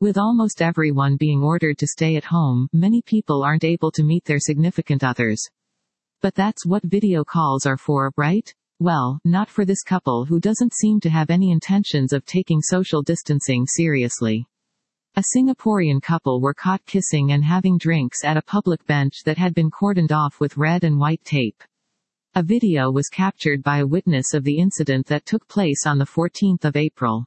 With almost everyone being ordered to stay at home, many people aren't able to meet their significant others. But that's what video calls are for, right? Well, not for this couple who doesn't seem to have any intentions of taking social distancing seriously. A Singaporean couple were caught kissing and having drinks at a public bench that had been cordoned off with red and white tape. A video was captured by a witness of the incident that took place on the 14th of April.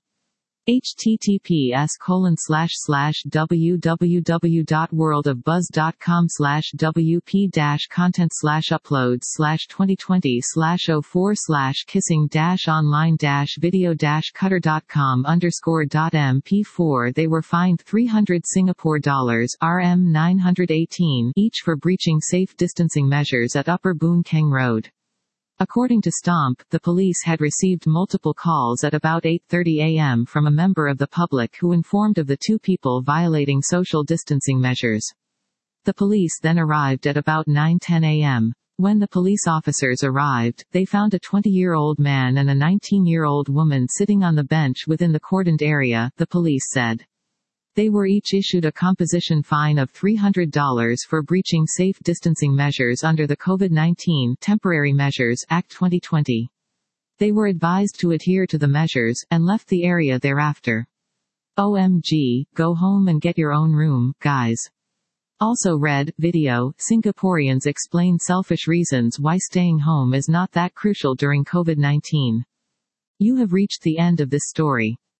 https://www.wordofbuzz.com/wp-content/uploads/2020/04/kissing-online-video-cutter.com_mp4 They were fined 300 Singapore dollars (Rm 918) each for breaching safe distancing measures at Upper Boon Keng Road. According to Stomp, the police had received multiple calls at about 8:30 a.m. from a member of the public who informed of the two people violating social distancing measures. The police then arrived at about 9:10 a.m. When the police officers arrived, they found a 20-year-old man and a 19-year-old woman sitting on the bench within the cordoned area, the police said. They were each issued a composition fine of $300 for breaching safe distancing measures under the COVID-19 Temporary Measures Act 2020. They were advised to adhere to the measures, and left the area thereafter. OMG, go home and get your own room, guys. Also read, video, Singaporeans explain selfish reasons why staying home is not that crucial during COVID-19. You have reached the end of this story.